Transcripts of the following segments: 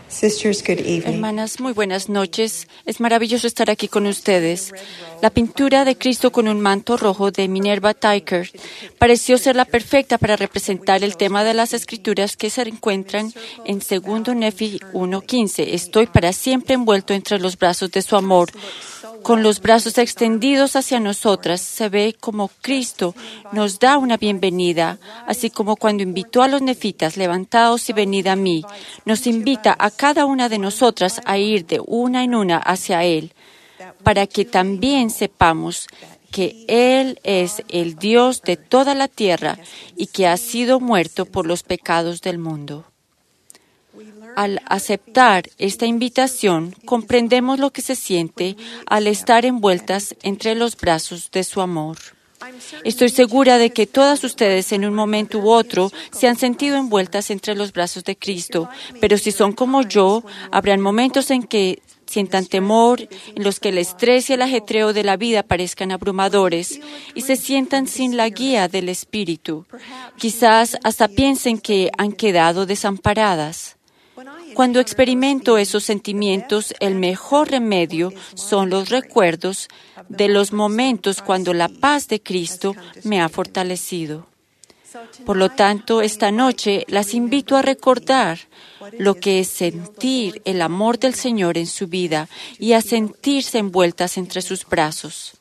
Sisters, good evening. Hermanas, muy buenas noches. Es maravilloso estar aquí con ustedes. La pintura de Cristo con un manto rojo de Minerva Teicher pareció ser la perfecta para representar el tema de las Escrituras que se encuentran en 2 Nefi 1:15. Estoy para siempre envuelto entre los brazos de su amor. Con los brazos extendidos hacia nosotras, se ve como Cristo nos da una bienvenida, así como cuando invitó a los nefitas, levantaos y venid a mí, nos invita a cada una de nosotras a ir de una en una hacia Él, para que también sepamos que Él es el Dios de toda la tierra y que ha sido muerto por los pecados del mundo. Al aceptar esta invitación, comprendemos lo que se siente al estar envueltas entre los brazos de su amor. Estoy segura de que todas ustedes en un momento u otro se han sentido envueltas entre los brazos de Cristo, pero si son como yo, habrán momentos en que sientan temor, en los que el estrés y el ajetreo de la vida parezcan abrumadores y se sientan sin la guía del Espíritu. Quizás hasta piensen que han quedado desamparadas. Cuando experimento esos sentimientos, el mejor remedio son los recuerdos de los momentos cuando la paz de Cristo me ha fortalecido. Por lo tanto, esta noche las invito a recordar lo que es sentir el amor del Señor en su vida y a sentirse envueltas entre sus brazos.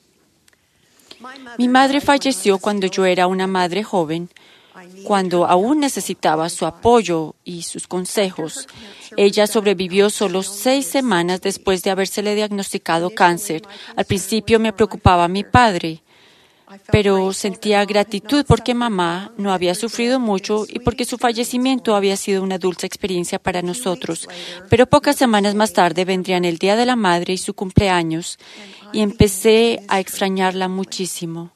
Mi madre falleció cuando yo era una madre joven, cuando aún necesitaba su apoyo y sus consejos. Ella sobrevivió solo 6 semanas después de habérsele diagnosticado cáncer. Al principio me preocupaba mi padre, pero sentía gratitud porque mamá no había sufrido mucho y porque su fallecimiento había sido una dulce experiencia para nosotros. Pero pocas semanas más tarde vendrían el Día de la Madre y su cumpleaños, y empecé a extrañarla muchísimo.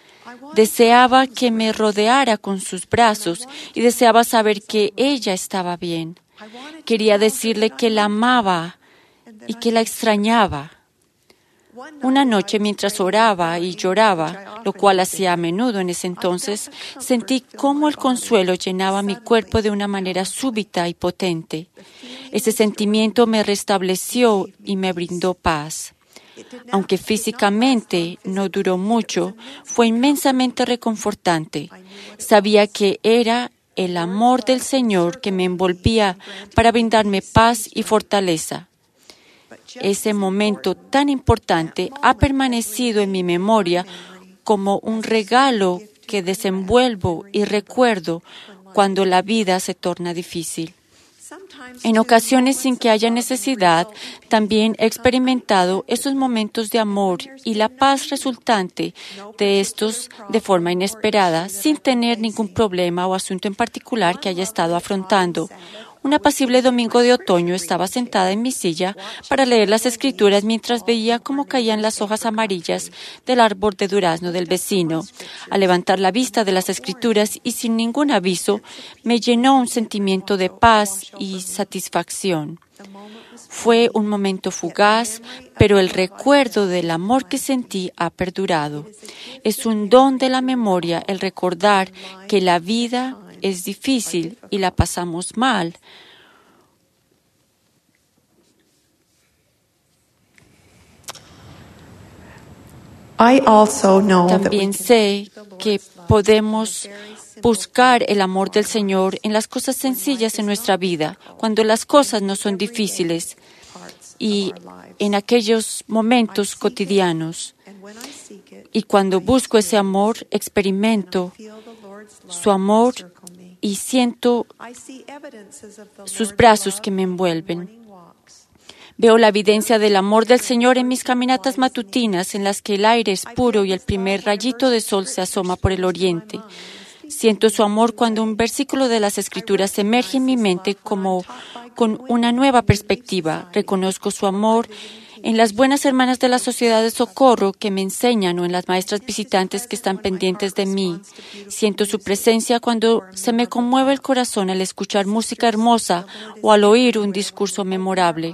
Deseaba que me rodeara con sus brazos y deseaba saber que ella estaba bien. Quería decirle que la amaba y que la extrañaba. Una noche, mientras oraba y lloraba, lo cual hacía a menudo en ese entonces, sentí cómo el consuelo llenaba mi cuerpo de una manera súbita y potente. Ese sentimiento me restableció y me brindó paz. Aunque físicamente no duró mucho, fue inmensamente reconfortante. Sabía que era el amor del Señor que me envolvía para brindarme paz y fortaleza. Ese momento tan importante ha permanecido en mi memoria como un regalo que desenvuelvo y recuerdo cuando la vida se torna difícil. En ocasiones, sin que haya necesidad, también he experimentado esos momentos de amor y la paz resultante de estos de forma inesperada, sin tener ningún problema o asunto en particular que haya estado afrontando. Un apacible domingo de otoño estaba sentada en mi silla para leer las Escrituras mientras veía cómo caían las hojas amarillas del árbol de durazno del vecino. Al levantar la vista de las Escrituras y sin ningún aviso, me llenó un sentimiento de paz y satisfacción. Fue un momento fugaz, pero el recuerdo del amor que sentí ha perdurado. Es un don de la memoria el recordar que la vida es difícil y la pasamos mal. También sé que podemos buscar el amor del Señor en las cosas sencillas en nuestra vida, cuando las cosas no son difíciles y en aquellos momentos cotidianos. Y cuando busco ese amor, experimento su amor y siento sus brazos que me envuelven. Veo la evidencia del amor del Señor en mis caminatas matutinas, en las que el aire es puro y el primer rayito de sol se asoma por el oriente. Siento su amor cuando un versículo de las Escrituras emerge en mi mente como con una nueva perspectiva. Reconozco su amor en las buenas hermanas de la Sociedad de Socorro que me enseñan o en las maestras visitantes que están pendientes de mí. Siento su presencia cuando se me conmueve el corazón al escuchar música hermosa o al oír un discurso memorable.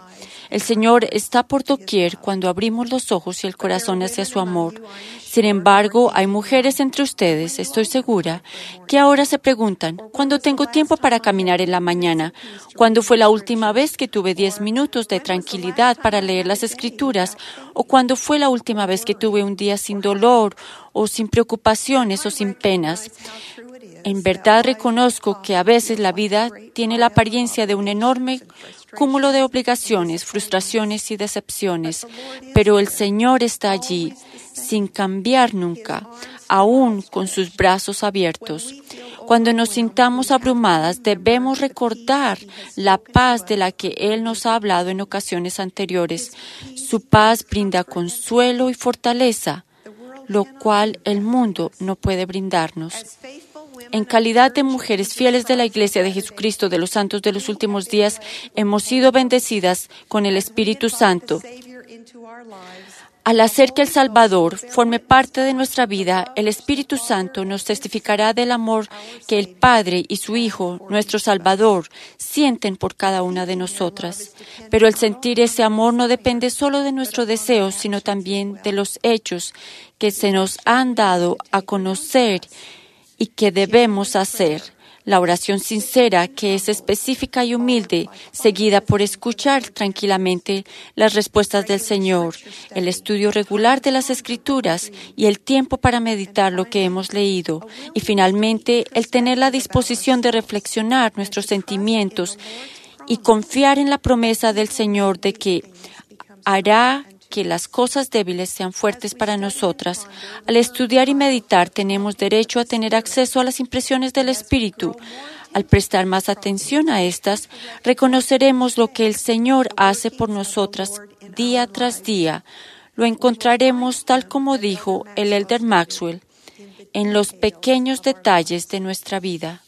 El Señor está por doquier cuando abrimos los ojos y el corazón hacia su amor. Sin embargo, hay mujeres entre ustedes, estoy segura, que ahora se preguntan, ¿cuándo tengo tiempo para caminar en la mañana? ¿Cuándo fue la última vez que tuve 10 minutos de tranquilidad para leer las Escrituras? ¿O cuándo fue la última vez que tuve un día sin dolor, o sin preocupaciones, o sin penas? En verdad reconozco que a veces la vida tiene la apariencia de un enorme cúmulo de obligaciones, frustraciones y decepciones, pero el Señor está allí, sin cambiar nunca, aún con sus brazos abiertos. Cuando nos sintamos abrumadas, debemos recordar la paz de la que Él nos ha hablado en ocasiones anteriores. Su paz brinda consuelo y fortaleza, lo cual el mundo no puede brindarnos. En calidad de mujeres fieles de la Iglesia de Jesucristo de los Santos de los Últimos Días, hemos sido bendecidas con el Espíritu Santo. Al hacer que el Salvador forme parte de nuestra vida, el Espíritu Santo nos testificará del amor que el Padre y su Hijo, nuestro Salvador, sienten por cada una de nosotras. Pero el sentir ese amor no depende solo de nuestros deseos, sino también de los hechos que se nos han dado a conocer y que debemos hacer. La oración sincera, que es específica y humilde, seguida por escuchar tranquilamente las respuestas del Señor, el estudio regular de las Escrituras y el tiempo para meditar lo que hemos leído, y finalmente el tener la disposición de reflexionar nuestros sentimientos y confiar en la promesa del Señor de que hará que las cosas débiles sean fuertes para nosotras. Al estudiar y meditar, tenemos derecho a tener acceso a las impresiones del Espíritu. Al prestar más atención a estas, reconoceremos lo que el Señor hace por nosotras día tras día. Lo encontraremos, tal como dijo el Elder Maxwell, en los pequeños detalles de nuestra vida.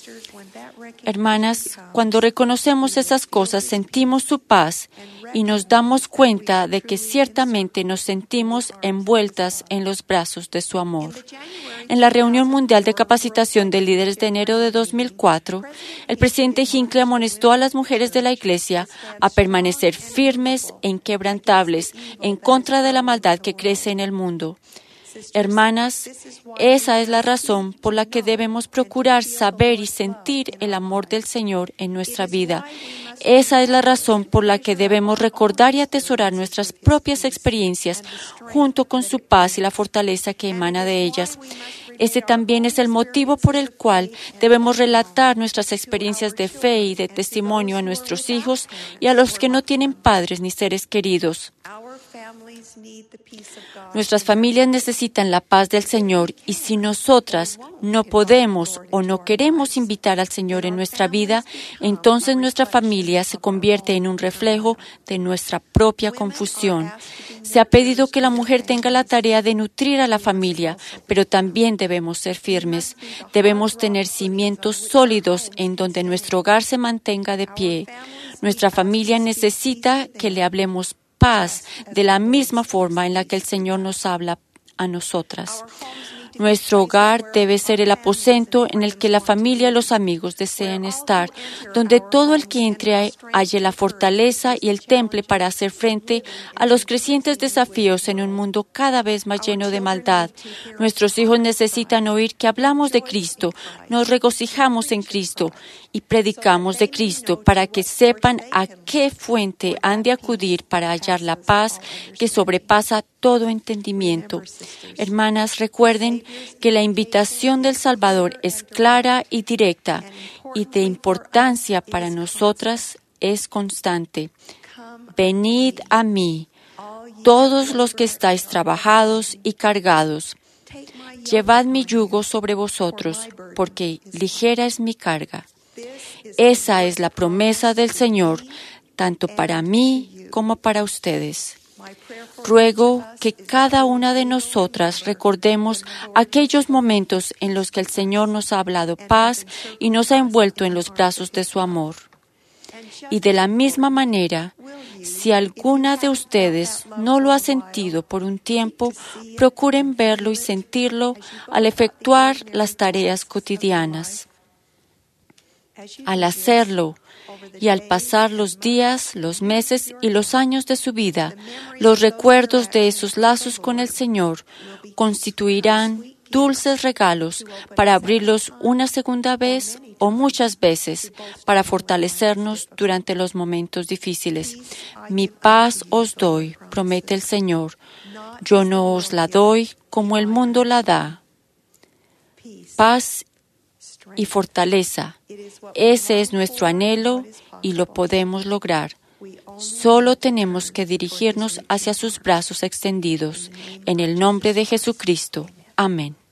Hermanas, cuando reconocemos esas cosas, sentimos su paz y nos damos cuenta de que ciertamente nos sentimos envueltas en los brazos de su amor. En la reunión mundial de capacitación de líderes de enero de 2004, el presidente Hinckley amonestó a las mujeres de la Iglesia a permanecer firmes e inquebrantables en contra de la maldad que crece en el mundo. Hermanas, esa es la razón por la que debemos procurar saber y sentir el amor del Señor en nuestra vida. Esa es la razón por la que debemos recordar y atesorar nuestras propias experiencias junto con su paz y la fortaleza que emana de ellas. Ese también es el motivo por el cual debemos relatar nuestras experiencias de fe y de testimonio a nuestros hijos y a los que no tienen padres ni seres queridos. Nuestras familias necesitan la paz del Señor y si nosotras no podemos o no queremos invitar al Señor en nuestra vida, entonces nuestra familia se convierte en un reflejo de nuestra propia confusión. Se ha pedido que la mujer tenga la tarea de nutrir a la familia, pero también debemos ser firmes. Debemos tener cimientos sólidos en donde nuestro hogar se mantenga de pie. Nuestra familia necesita que le hablemos paz de la misma forma en la que el Señor nos habla a nosotras. Nuestro hogar debe ser el aposento en el que la familia y los amigos deseen estar, donde todo el que entre halle la fortaleza y el temple para hacer frente a los crecientes desafíos en un mundo cada vez más lleno de maldad. Nuestros hijos necesitan oír que hablamos de Cristo, nos regocijamos en Cristo y predicamos de Cristo para que sepan a qué fuente han de acudir para hallar la paz que sobrepasa todo entendimiento. Hermanas, recuerden que la invitación del Salvador es clara y directa y de importancia para nosotras es constante. Venid a mí, todos los que estáis trabajados y cargados. Llevad mi yugo sobre vosotros, porque ligera es mi carga. Esa es la promesa del Señor, tanto para mí como para ustedes. Ruego que cada una de nosotras recordemos aquellos momentos en los que el Señor nos ha hablado paz y nos ha envuelto en los brazos de su amor. Y de la misma manera, si alguna de ustedes no lo ha sentido por un tiempo, procuren verlo y sentirlo al efectuar las tareas cotidianas. Al hacerlo, Y al pasar los días, los meses y los años de su vida, los recuerdos de esos lazos con el Señor constituirán dulces regalos para abrirlos una segunda vez o muchas veces para fortalecernos durante los momentos difíciles. Mi paz os doy, promete el Señor. Yo no os la doy como el mundo la da. Paz y fortaleza. Ese es nuestro anhelo y lo podemos lograr. Solo tenemos que dirigirnos hacia sus brazos extendidos. En el nombre de Jesucristo. Amén.